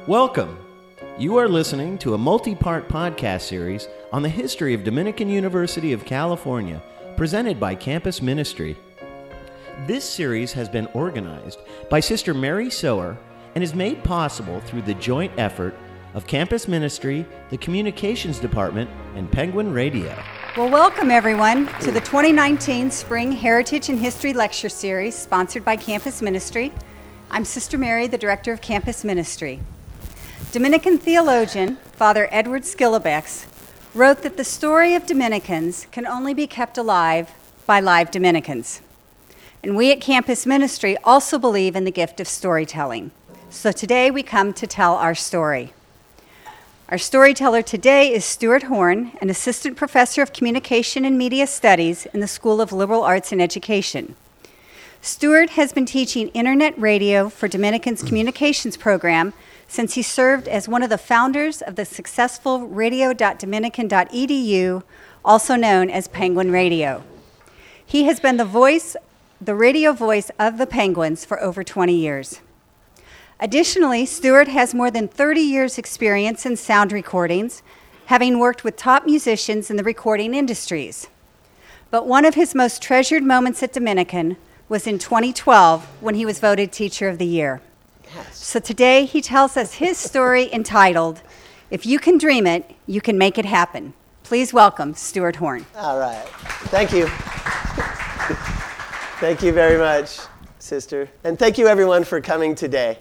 Welcome. You are listening to a multi-part podcast series on the history of Dominican University of California, presented by Campus Ministry. This series has been organized by Sister Mary Sower and is made possible through the joint effort of Campus Ministry, the Communications Department, and Penguin Radio. Well, welcome everyone to the 2019 Spring Heritage and History Lecture Series sponsored by Campus Ministry. I'm Sister Mary, the Director of Campus Ministry. Dominican theologian, Father Edward Schillebeeckx, wrote that the story of Dominicans can only be kept alive by live Dominicans. And we at Campus Ministry also believe in the gift of storytelling. So today we come to tell our story. Our storyteller today is Stuart Horn, an assistant professor of communication and media studies in the School of Liberal Arts and Education. Stuart has been teaching internet radio for Dominicans Communications program since he served as one of the founders of the successful radio.dominican.edu, also known as Penguin Radio. He has been the radio voice of the Penguins for over 20 years. Additionally, Stuart has more than 30 years' experience in sound recordings, having worked with top musicians in the recording industries. But one of his most treasured moments at Dominican was in 2012 when he was voted Teacher of the Year. Yes. So today he tells us his story entitled, "If You Can Dream It, You Can Make It Happen." Please welcome Stuart Horn. All right. Thank you. Thank you very much, Sister. And thank you everyone for coming today.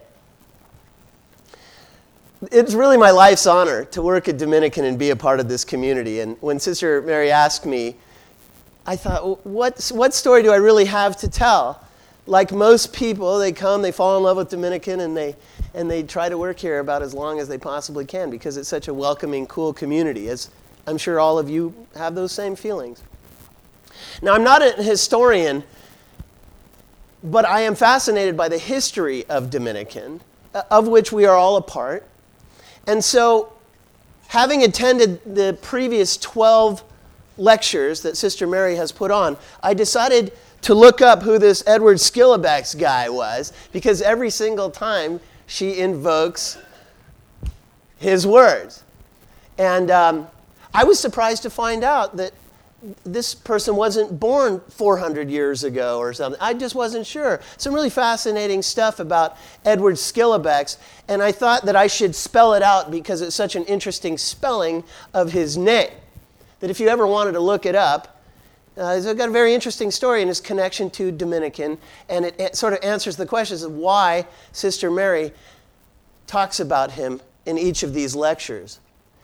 It's really my life's honor to work at Dominican and be a part of this community. And when Sister Mary asked me, I thought, what story do I really have to tell? Like most people, they come, they fall in love with Dominican, and they try to work here about as long as they possibly can because it's such a welcoming, cool community, as I'm sure all of you have those same feelings. Now, I'm not a historian, but I am fascinated by the history of Dominican, of which we are all a part. And so, having attended the previous 12 lectures that Sister Mary has put on, I decided to look up who this Edward Schillebeeckx guy was, because every single time she invokes his words. And I was surprised to find out that this person wasn't born 400 years ago or something. I just wasn't sure. Some really fascinating stuff about Edward Schillebeeckx, and I thought that I should spell it out because it's such an interesting spelling of his name, that if you ever wanted to look it up, he's got a very interesting story in his connection to Dominican, and it sort of answers the questions of why Sister Mary talks about him in each of these lectures.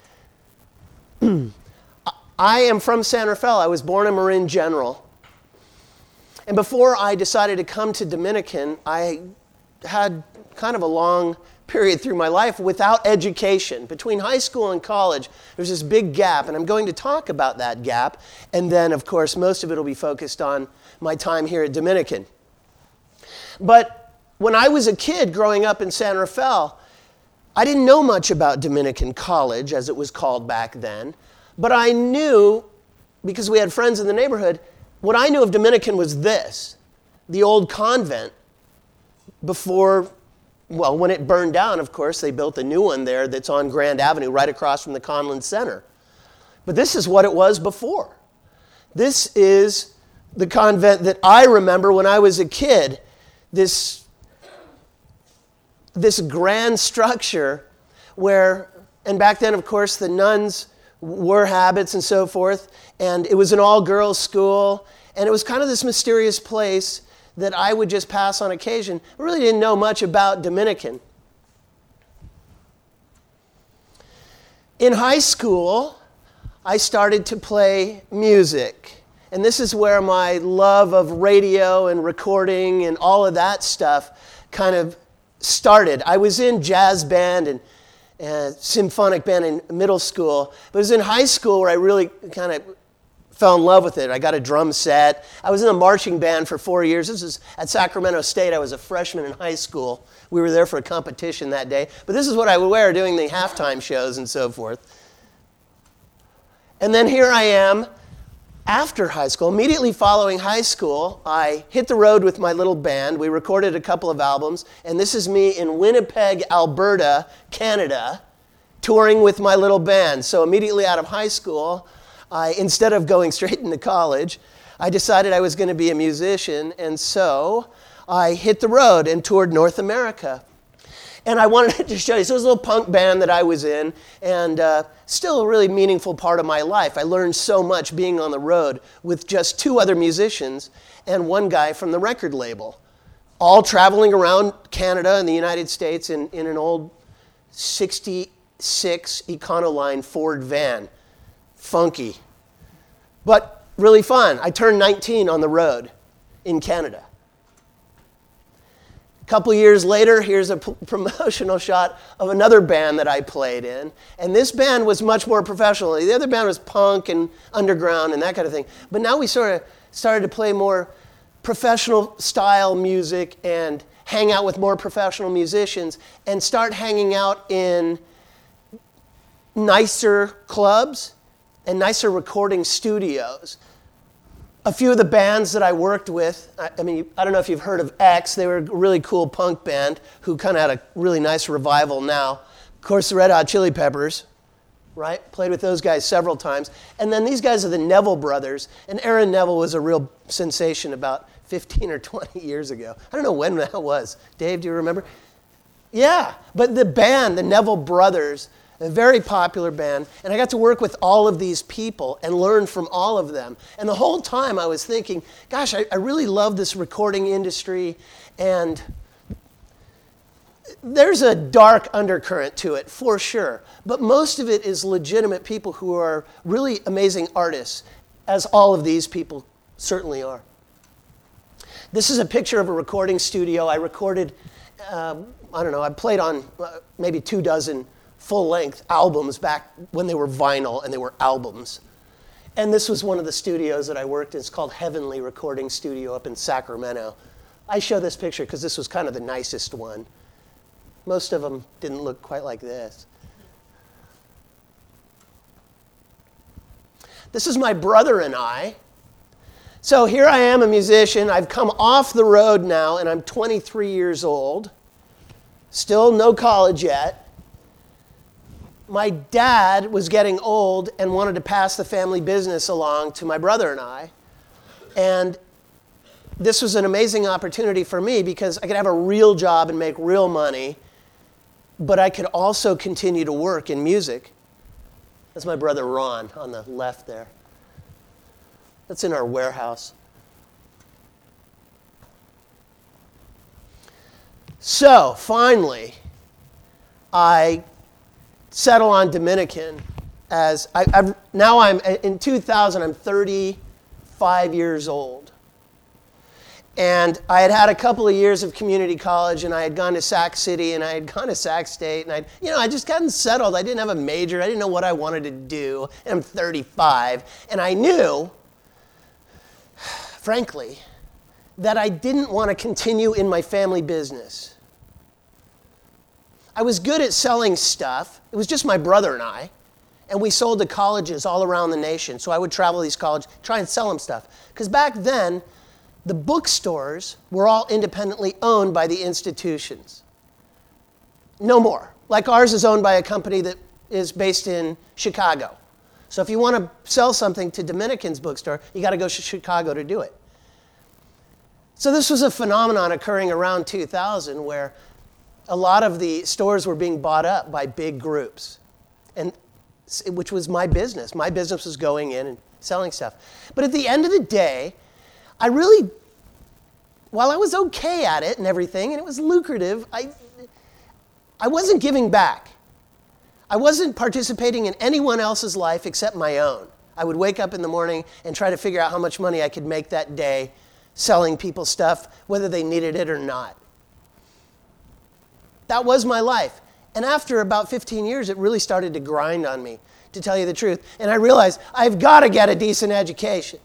I am from San Rafael. I was born a Marin General. And before I decided to come to Dominican, I had kind of a long period through my life without education. Between high school and college, there's this big gap, and I'm going to talk about that gap. And then, of course, most of it will be focused on my time here at Dominican. But when I was a kid growing up in San Rafael, I didn't know much about Dominican College, as it was called back then. But I knew, because we had friends in the neighborhood, what I knew of Dominican was this: the old convent before, well, when it burned down, of course, they built a new one there that's on Grand Avenue, right across from the Conlin Center. But this is what it was before. This is the convent that I remember when I was a kid. This grand structure where, and back then, of course, the nuns wore habits and so forth, and it was an all-girls school, and it was kind of this mysterious place that I would just pass on occasion. I really didn't know much about Dominican. In high school, I started to play music, and this is where my love of radio and recording and all of that stuff kind of started. I was in jazz band and symphonic band in middle school, but it was in high school where I really kind of fell in love with it. I got a drum set. I was in a marching band for 4 years. This was at Sacramento State. I was a freshman in high school. We were there for a competition that day. But this is what I would wear doing the halftime shows and so forth. And then here I am After high school, immediately following high school, I hit the road with my little band. We recorded a couple of albums, and this is me in Winnipeg, Alberta, Canada, touring with my little band. So immediately out of high school, instead of going straight into college, I decided I was going to be a musician, and so I hit the road and toured North America. And I wanted to show you, so it was a little punk band that I was in, and still a really meaningful part of my life. I learned so much being on the road with just 2 other musicians and 1 guy from the record label, all traveling around Canada and the United States in an old 66 Econoline Ford van. Funky, but really fun. I turned 19 on the road in Canada. A couple years later, here's a promotional shot of another band that I played in. And this band was much more professional. The other band was punk and underground and that kind of thing. But now we sort of started to play more professional style music and hang out with more professional musicians and start hanging out in nicer clubs and nicer recording studios. A few of the bands that I worked with, I mean, I don't know if you've heard of X. They were a really cool punk band who kind of had a really nice revival now. Of course, the Red Hot Chili Peppers, right? Played with those guys several times. And then these guys are the Neville Brothers. And Aaron Neville was a real sensation about 15 or 20 years ago. I don't know when that was. Dave, do you remember? Yeah, but the band, the Neville Brothers, a very popular band, and I got to work with all of these people and learn from all of them. And the whole time I was thinking, gosh, I really love this recording industry, and there's a dark undercurrent to it, for sure. But most of it is legitimate people who are really amazing artists, as all of these people certainly are. This is a picture of a recording studio. I recorded, I played on maybe 24 full-length albums back when they were vinyl and they were albums. And this was one of the studios that I worked in. It's called Heavenly Recording Studio up in Sacramento. I show this picture because this was kind of the nicest one. Most of them didn't look quite like this. This is my brother and I. So here I am, a musician. I've come off the road now, and I'm 23 years old. Still no college yet. My dad was getting old and wanted to pass the family business along to my brother and I. And this was an amazing opportunity for me because I could have a real job and make real money, but I could also continue to work in music. That's my brother Ron on the left there. That's in our warehouse. So, finally, I settle on Dominican as in 2000, I'm 35 years old. And I had had a couple of years of community college, and I had gone to Sac City, and I had gone to Sac State, and I just gotten settled. I didn't have a major. I didn't know what I wanted to do, and I'm 35. And I knew, frankly, that I didn't want to continue in my family business. I was good at selling stuff. It was just my brother and I. And we sold to colleges all around the nation. So I would travel to these colleges, try and sell them stuff. Because back then, the bookstores were all independently owned by the institutions. No more. Like ours is owned by a company that is based in Chicago. So if you want to sell something to Dominican's bookstore, you got to go to Chicago to do it. So this was a phenomenon occurring around 2000 where a lot of the stores were being bought up by big groups, and which was my business. My business was going in and selling stuff. But at the end of the day, while I was okay at it and everything, and it was lucrative, I wasn't giving back. I wasn't participating in anyone else's life except my own. I would wake up in the morning and try to figure out how much money I could make that day selling people stuff, whether they needed it or not. That was my life. And after about 15 years, it really started to grind on me, to tell you the truth. And I realized I've got to get a decent education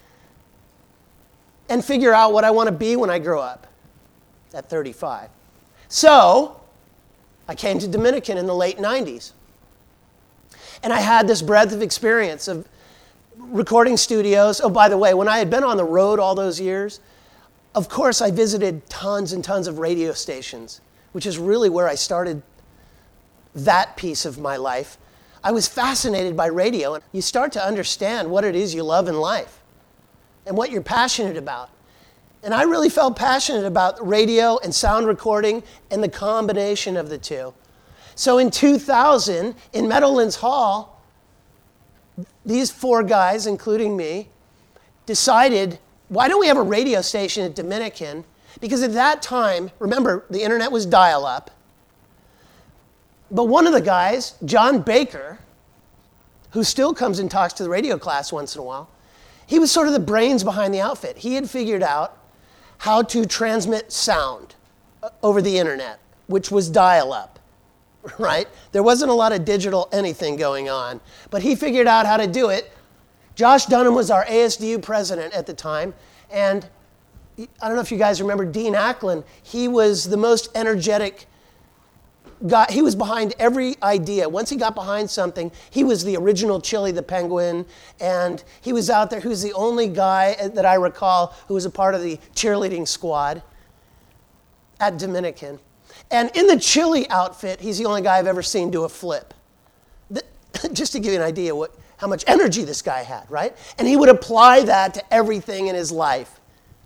and figure out what I want to be when I grow up at 35. So I came to Dominican in the late 90s. And I had this breadth of experience of recording studios. Oh, by the way, when I had been on the road all those years, of course I visited tons and tons of radio stations, which is really where I started that piece of my life. I was fascinated by radio, and you start to understand what it is you love in life and what you're passionate about. And I really felt passionate about radio and sound recording and the combination of the two. So in 2000, in Meadowlands Hall, these 4 guys, including me, decided, why don't we have a radio station at Dominican? Because at that time, remember, the internet was dial-up. But one of the guys, John Baker, who still comes and talks to the radio class once in a while, he was sort of the brains behind the outfit. He had figured out how to transmit sound over the internet, which was dial-up, right? There wasn't a lot of digital anything going on, but he figured out how to do it. Josh Dunham was our ASDU president at the time, and I don't know if you guys remember Dean Ackland. He was the most energetic guy. He was behind every idea. Once he got behind something, he was the original Chili the Penguin, and he was out there. He was the only guy that I recall who was a part of the cheerleading squad at Dominican. And in the Chili outfit, he's the only guy I've ever seen do a flip. Just to give you an idea how much energy this guy had, right? And he would apply that to everything in his life.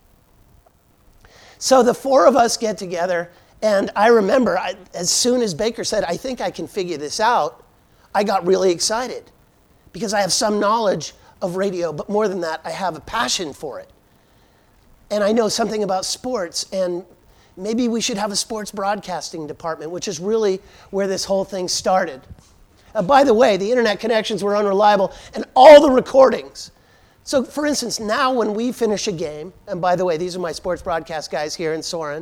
So the 4 of us get together, and I remember, as soon as Baker said, I think I can figure this out, I got really excited because I have some knowledge of radio, but more than that, I have a passion for it. And I know something about sports, and maybe we should have a sports broadcasting department, which is really where this whole thing started. By the way, the internet connections were unreliable, and all the recordings. So, for instance, now when we finish a game, and by the way, these are my sports broadcast guys here in Soren,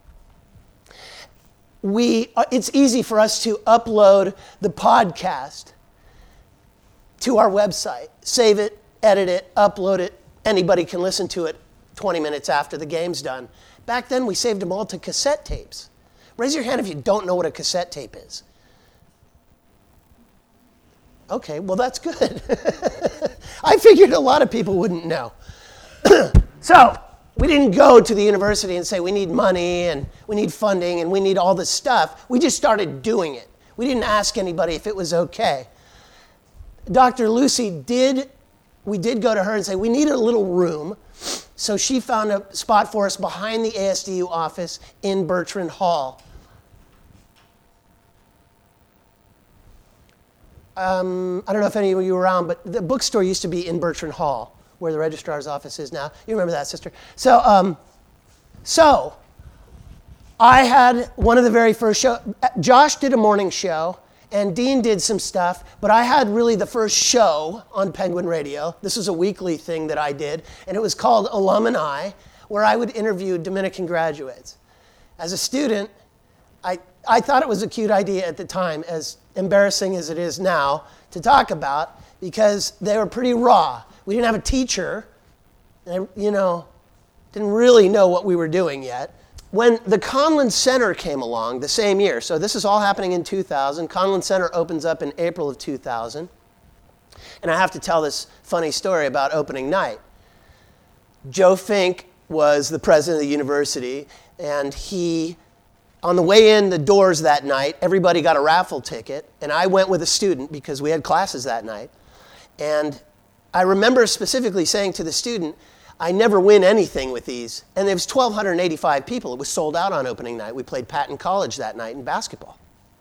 it's easy for us to upload the podcast to our website, save it, edit it, upload it. Anybody can listen to it 20 minutes after the game's done. Back then, we saved them all to cassette tapes. Raise your hand if you don't know what a cassette tape is. Okay, well, that's good. I figured a lot of people wouldn't know. So, we didn't go to the university and say we need money and we need funding and we need all this stuff. We just started doing it. We didn't ask anybody if it was okay. Dr. Lucy we did go to her and say we needed a little room. So she found a spot for us behind the ASDU office in Bertrand Hall. I don't know if any of you were around, but the bookstore used to be in Bertrand Hall, where the registrar's office is now. You remember that, sister? So I had one of the very first shows. Josh did a morning show, and Dean did some stuff, but I had really the first show on Penguin Radio. This was a weekly thing that I did, and it was called Alumni, where I would interview Dominican graduates. As a student, I thought it was a cute idea at the time, as embarrassing as it is now to talk about, because they were pretty raw. We didn't have a teacher, and didn't really know what we were doing yet. When the Conlin Center came along the same year, so this is all happening in 2000, Conlin Center opens up in April of 2000, and I have to tell this funny story about opening night. Joe Fink was the president of the university, and on the way in the doors that night, everybody got a raffle ticket, and I went with a student because we had classes that night. And I remember specifically saying to the student, I never win anything with these. And there was 1,285 people. It was sold out on opening night. We played Patton College that night in basketball.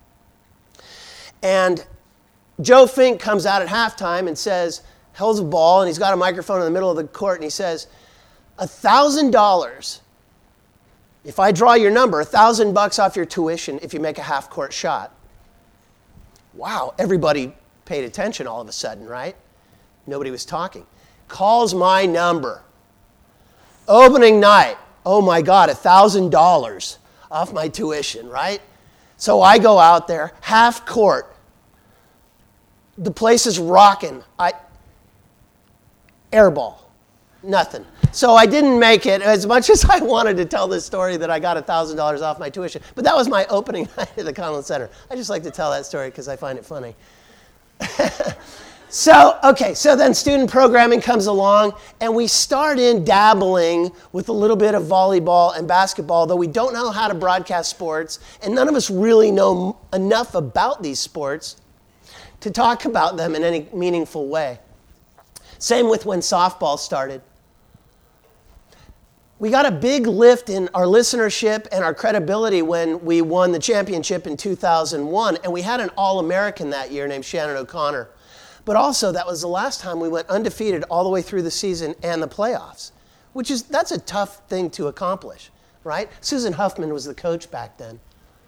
And Joe Fink comes out at halftime and says, holds a ball, and he's got a microphone in the middle of the court, and he says, $1,000. If I draw your number, $1,000 off your tuition if you make a half-court shot. Wow, everybody paid attention all of a sudden, right? Nobody was talking. Calls my number. Opening night. Oh my God, $1,000 off my tuition, right? So I go out there, half court. The place is rocking. Airball. Nothing. So I didn't make it, as much as I wanted to tell this story that I got $1,000 off my tuition. But that was my opening night at the Conlin Center. I just like to tell that story because I find it funny. So then student programming comes along, and we start in dabbling with a little bit of volleyball and basketball, though we don't know how to broadcast sports, and none of us really know enough about these sports to talk about them in any meaningful way. Same with when softball started. We got a big lift in our listenership and our credibility when we won the championship in 2001, and we had an All-American that year named Shannon O'Connor. But also, that was the last time we went undefeated all the way through the season and the playoffs, that's a tough thing to accomplish, right? Susan Huffman was the coach back then.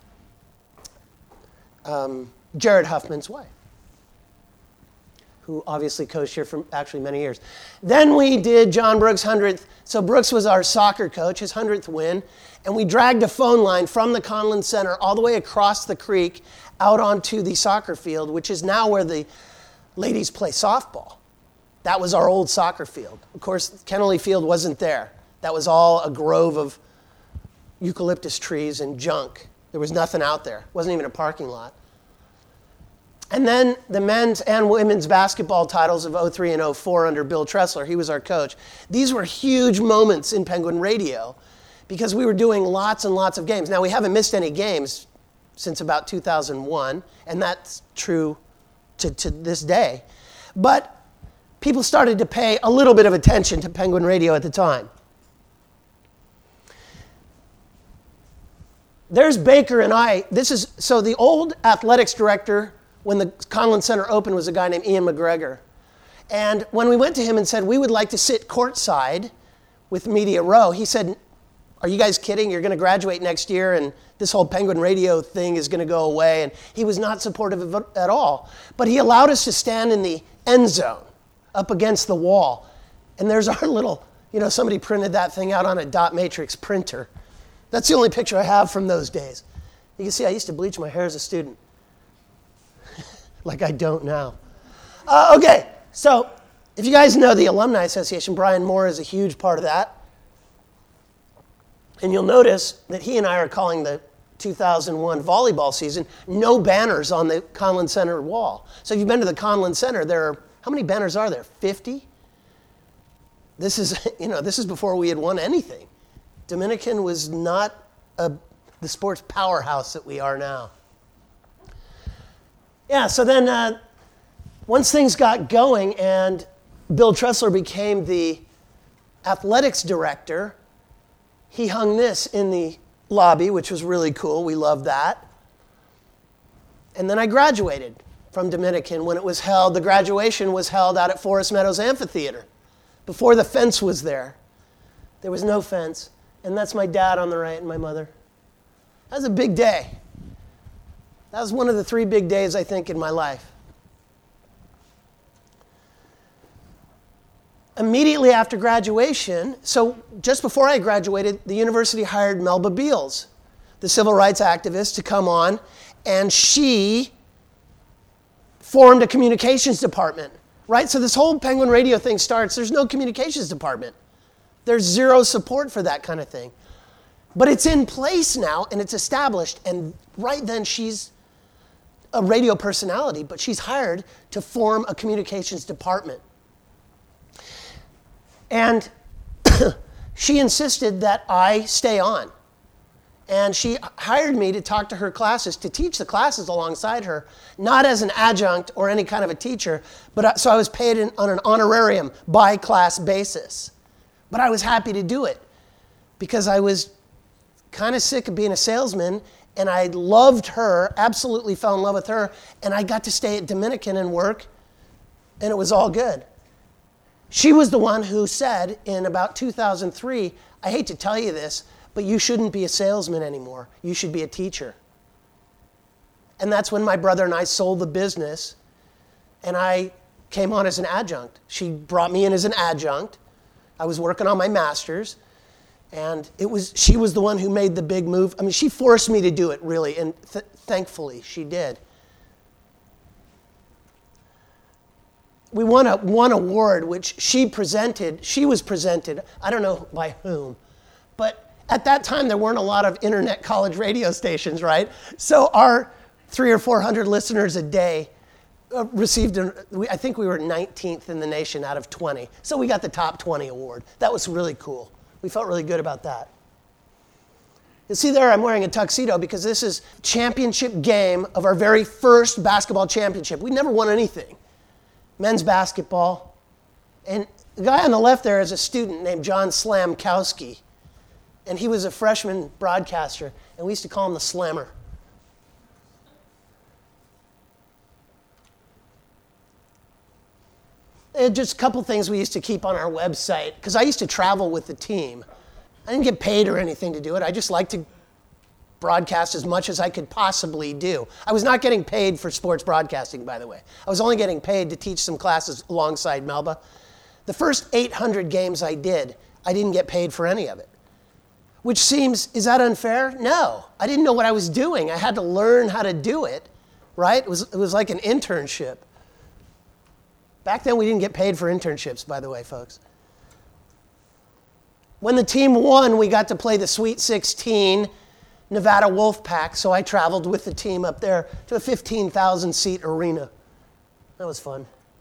Jared Huffman's wife, who obviously coached here for actually many years. Then we did John Brooks' 100th. So Brooks was our soccer coach, his 100th win, and we dragged a phone line from the Conlin Center all the way across the creek out onto the soccer field, which is now where the ladies play softball. That was our old soccer field. Of course, Kennelly Field wasn't there. That was all a grove of eucalyptus trees and junk. There was nothing out there. It wasn't even a parking lot. And then the men's and women's basketball titles of 03 and 04 under Bill Tressler. He was our coach. These were huge moments in Penguin Radio because we were doing lots and lots of games. Now, we haven't missed any games since about 2001, and that's true to this day. But people started to pay a little bit of attention to Penguin Radio at the time. There's Baker and I. So the old athletics director when the Conlin Center opened was a guy named Ian McGregor. And when we went to him and said, we would like to sit courtside with Media Row, he said, are you guys kidding? You're going to graduate next year and this whole Penguin Radio thing is going to go away. And he was not supportive of it at all. But he allowed us to stand in the end zone up against the wall. And there's our little, somebody printed that thing out on a dot matrix printer. That's the only picture I have from those days. You can see I used to bleach my hair as a student. Like I don't now. Okay, so if you guys know the Alumni Association, Brian Moore is a huge part of that. And you'll notice that he and I are calling the 2001 volleyball season no banners on the Conlin Center wall. So if you've been to the Conlin Center, how many banners are there? 50? This is before we had won anything. Dominican was not the sports powerhouse that we are now. Yeah, so then once things got going and Bill Tressler became the athletics director, he hung this in the lobby, which was really cool. We loved that. And then I graduated from Dominican when it was held. The graduation was held out at Forest Meadows Amphitheater before the fence was there. There was no fence. And that's my dad on the right and my mother. That was a big day. That was one of the 3 big days, I think, in my life. Immediately after graduation, so just before I graduated, the university hired Melba Beals, the civil rights activist, to come on, and she formed a communications department, right? So this whole Penguin Radio thing starts, there's no communications department. There's zero support for that kind of thing. But it's in place now, and it's established, and right then she's a radio personality, but she's hired to form a communications department. And she insisted that I stay on. And she hired me to talk to her classes, to teach the classes alongside her, not as an adjunct or any kind of a teacher, but so I was paid on an honorarium by class basis. But I was happy to do it because I was kind of sick of being a salesman, and I loved her, absolutely fell in love with her, and I got to stay at Dominican and work, and it was all good. She was the one who said in about 2003, I hate to tell you this, but you shouldn't be a salesman anymore. You should be a teacher. And that's when my brother and I sold the business, and I came on as an adjunct. She brought me in as an adjunct. I was working on my master's, and she was the one who made the big move. I mean, she forced me to do it, really, and thankfully she did. We won one award, which she was presented, I don't know by whom, but at that time there weren't a lot of internet college radio stations, right? So our 300 or 400 listeners a day I think we were 19th in the nation out of 20. So we got the top 20 award. That was really cool. We felt really good about that. You see there, I'm wearing a tuxedo because this is championship game of our very first basketball championship. We never won anything. Men's basketball. And the guy on the left there is a student named John Slamkowski. And he was a freshman broadcaster, and we used to call him the Slammer. And just a couple things we used to keep on our website, because I used to travel with the team. I didn't get paid or anything to do it. I just liked to broadcast as much as I could possibly do. I was not getting paid for sports broadcasting, by the way. I was only getting paid to teach some classes alongside Melba. The first 800 games I didn't get paid for any of it. Which seems, is that unfair? No. I didn't know what I was doing. I had to learn how to do it, right? It was like an internship. Back then, we didn't get paid for internships, by the way, folks. When the team won, we got to play the Sweet 16 Nevada Wolfpack, so I traveled with the team up there to a 15,000-seat arena. That was fun.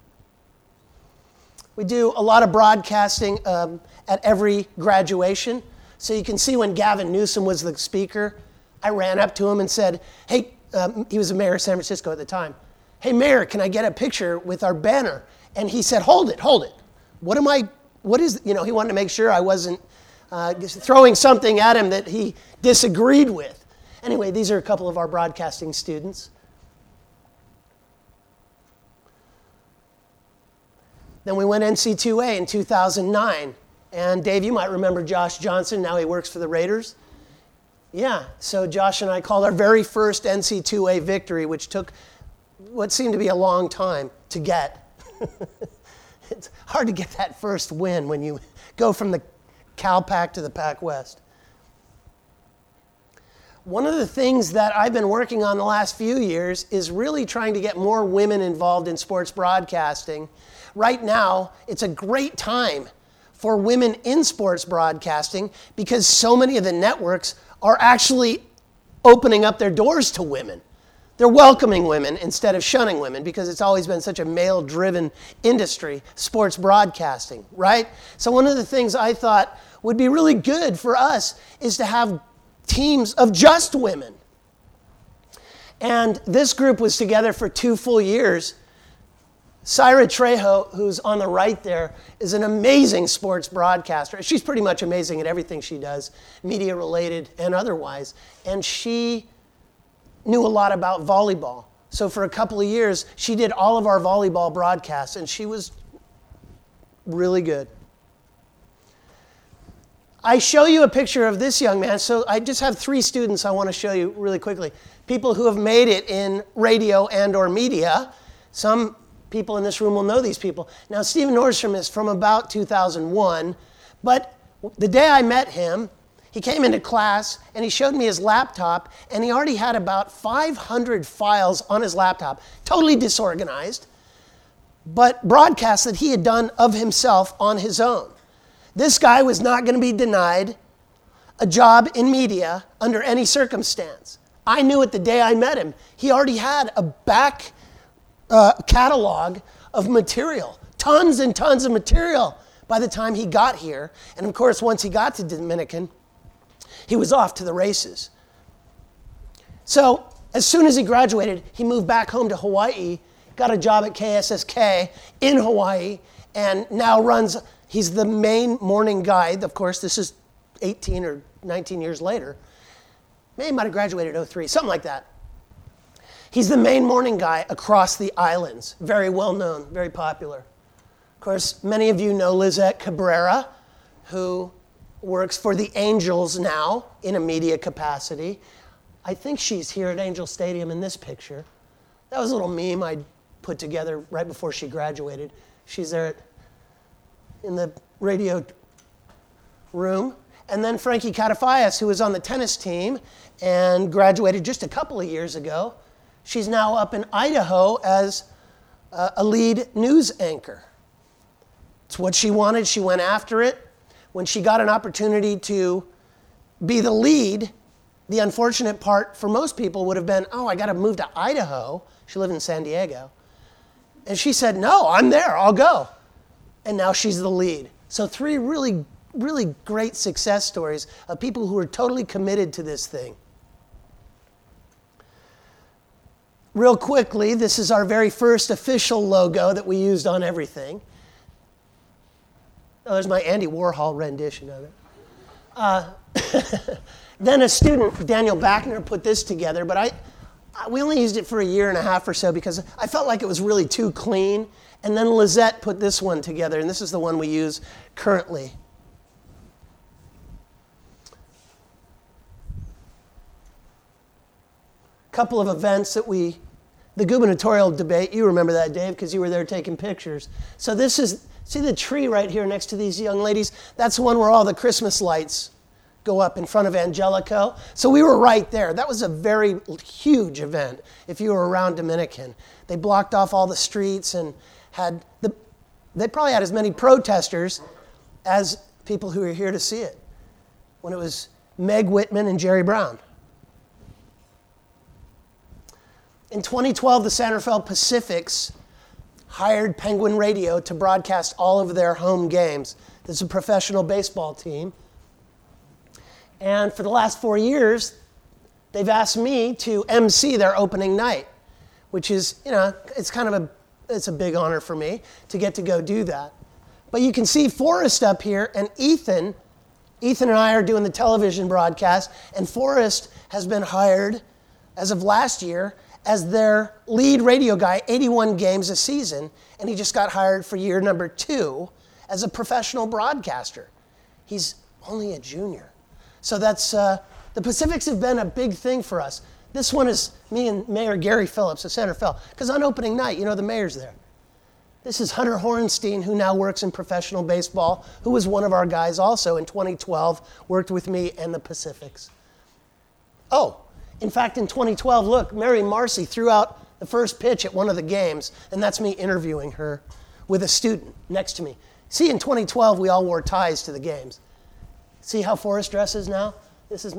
We do a lot of broadcasting at every graduation. So you can see when Gavin Newsom was the speaker, I ran up to him and said, hey, he was the mayor of San Francisco at the time. Hey, Mayor, can I get a picture with our banner? And he said, hold it. He wanted to make sure I wasn't throwing something at him that he disagreed with. Anyway, these are a couple of our broadcasting students. Then we went NC2A in 2009. And Dave, you might remember Josh Johnson. Now he works for the Raiders. Yeah, so Josh and I called our very first NC2A victory, which took what seemed to be a long time to get. It's hard to get that first win when you go from the Cal Pac to the Pac West. One of the things that I've been working on the last few years is really trying to get more women involved in sports broadcasting. Right now, it's a great time for women in sports broadcasting because so many of the networks are actually opening up their doors to women. They're welcoming women instead of shunning women because it's always been such a male-driven industry, sports broadcasting, right? So one of the things I thought would be really good for us is to have teams of just women. And this group was together for 2 full years. Syra Trejo, who's on the right there, is an amazing sports broadcaster. She's pretty much amazing at everything she does, media-related and otherwise. And she knew a lot about volleyball. So for a couple of years, she did all of our volleyball broadcasts, and she was really good. I show you a picture of this young man. So I just have 3 students I want to show you really quickly. People who have made it in radio and or media. Some people in this room will know these people. Now, Stephen Nordstrom is from about 2001, but the day I met him, he came into class and he showed me his laptop, and he already had about 500 files on his laptop, totally disorganized, but broadcasts that he had done of himself on his own. This guy was not going to be denied a job in media under any circumstance. I knew it the day I met him. He already had a back catalog of material, tons and tons of material by the time he got here. And of course, once he got to Dominican, he was off to the races. So as soon as he graduated, he moved back home to Hawaii, got a job at KSSK in Hawaii, and now he's the main morning guy. Of course, this is 18 or 19 years later. Maybe he might have graduated in 03, something like that. He's the main morning guy across the islands. Very well known, very popular. Of course, many of you know Lizette Cabrera, who works for the Angels now in a media capacity. I think she's here at Angel Stadium in this picture. That was a little meme I put together right before she graduated. She's there in the radio room. And then Frankie Catafayas, who was on the tennis team and graduated just a couple of years ago. She's now up in Idaho as a lead news anchor. It's what she wanted. She went after it. When she got an opportunity to be the lead, the unfortunate part for most people would have been, oh, I got to move to Idaho. She lived in San Diego. And she said, no, I'm there, I'll go. And now she's the lead. So 3 really, really great success stories of people who are totally committed to this thing. Real quickly, this is our very first official logo that we used on everything. Oh, there's my Andy Warhol rendition of it. Then a student, Daniel Backner, put this together, but we only used it for a year and a half or so because I felt like it was really too clean. And then Lizette put this one together, and this is the one we use currently. Couple of events that the gubernatorial debate, you remember that, Dave, because you were there taking pictures. So this is, see the tree right here next to these young ladies? That's the one where all the Christmas lights go up in front of Angelico. So we were right there. That was a very huge event if you were around Dominican. They blocked off all the streets and they probably had as many protesters as people who were here to see it when it was Meg Whitman and Jerry Brown. In 2012, the San Rafael Pacifics hired Penguin Radio to broadcast all of their home games. This is a professional baseball team. And for the last 4 years, they've asked me to MC their opening night, which is, it's a big honor for me to get to go do that. But you can see Forrest up here and Ethan. Ethan and I are doing the television broadcast, and Forrest has been hired, as of last year, as their lead radio guy, 81 games a season, and he just got hired for year number 2 as a professional broadcaster. He's only a junior. So that's, the Pacifics have been a big thing for us. This one is me and Mayor Gary Phillips of San Rafael, because on opening night, the mayor's there. This is Hunter Horenstein, who now works in professional baseball, who was one of our guys also in 2012, worked with me and the Pacifics. Oh, in fact, in 2012, look, Mary Marcy threw out the first pitch at one of the games, and that's me interviewing her with a student next to me. See, in 2012, we all wore ties to the games. See how Forrest dresses now? This is...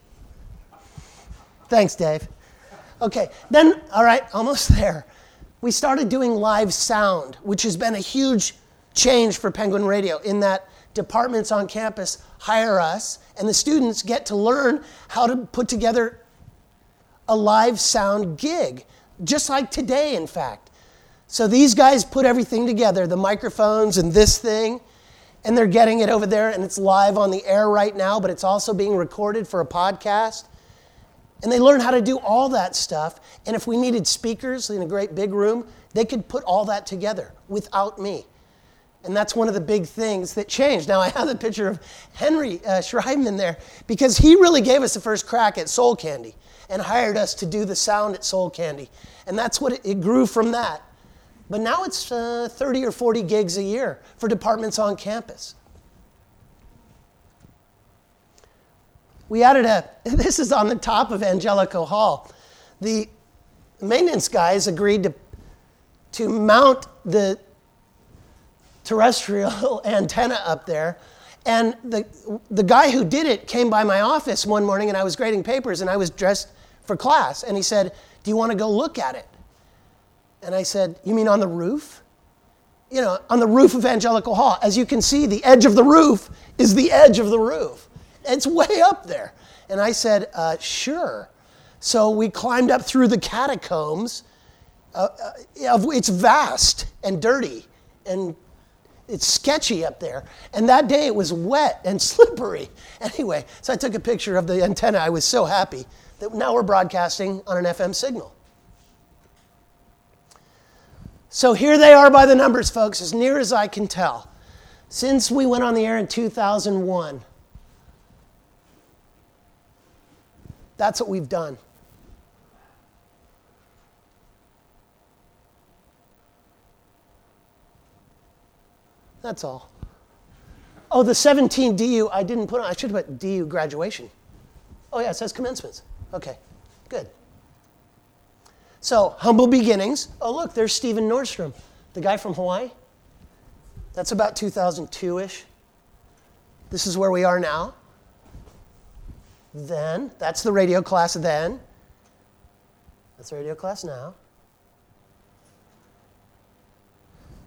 Thanks, Dave. Okay, then, all right, almost there. We started doing live sound, which has been a huge change for Penguin Radio in that departments on campus hire us, and the students get to learn how to put together a live sound gig, just like today, in fact. So these guys put everything together, the microphones and this thing, and they're getting it over there, and it's live on the air right now, but it's also being recorded for a podcast. And they learn how to do all that stuff. And if we needed speakers in a great big room, they could put all that together without me. And that's one of the big things that changed. Now, I have a picture of Henry Schreibman there because he really gave us the first crack at Soul Candy and hired us to do the sound at Soul Candy. And that's what it grew from that. But now it's 30 or 40 gigs a year for departments on campus. We added this is on the top of Angelico Hall. The maintenance guys agreed to mount the terrestrial antenna up there. And the guy who did it came by my office one morning, and I was grading papers, and I was dressed for class. And he said, "Do you want to go look at it?" And I said, "You mean on the roof?" On the roof of Angelico Hall. As you can see, the edge of the roof is the edge of the roof. It's way up there. And I said, sure. So we climbed up through the catacombs. It's vast and dirty, and it's sketchy up there. And that day it was wet and slippery. Anyway, so I took a picture of the antenna. I was so happy that now we're broadcasting on an FM signal. So here they are by the numbers, folks, as near as I can tell. Since we went on the air in 2001, that's what we've done. That's all. Oh, the 17 DU, I didn't put on, I should have put DU graduation. Oh yeah, it says commencements. Okay, good. So, humble beginnings. Oh look, there's Stephen Nordstrom, the guy from Hawaii. That's about 2002-ish. This is where we are now. Then, that's the radio class then. That's the radio class now.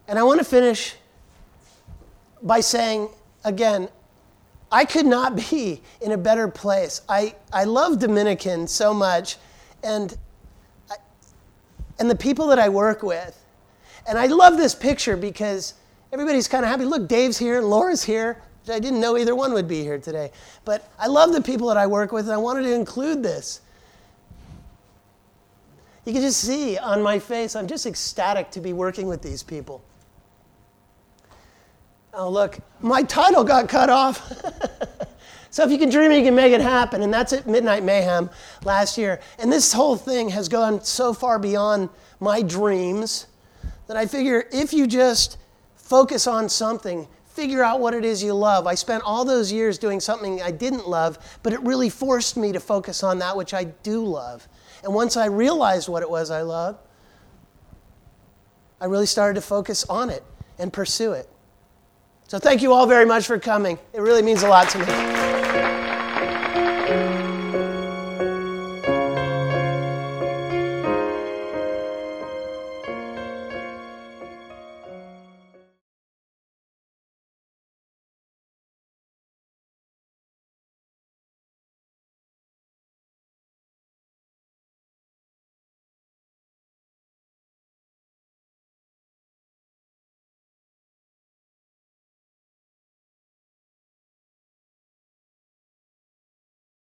And I want to finish by saying, again, I could not be in a better place. I love Dominican so much, and the people that I work with. And I love this picture because everybody's kind of happy. Look, Dave's here, Laura's here. I didn't know either one would be here today. But I love the people that I work with, and I wanted to include this. You can just see on my face, I'm just ecstatic to be working with these people. Oh, look, my title got cut off. So if you can dream it, you can make it happen. And that's at Midnight Mayhem last year. And this whole thing has gone so far beyond my dreams that I figure if you just focus on something, figure out what it is you love. I spent all those years doing something I didn't love, but it really forced me to focus on that which I do love. And once I realized what it was I loved, I really started to focus on it and pursue it. So thank you all very much for coming. It really means a lot to me.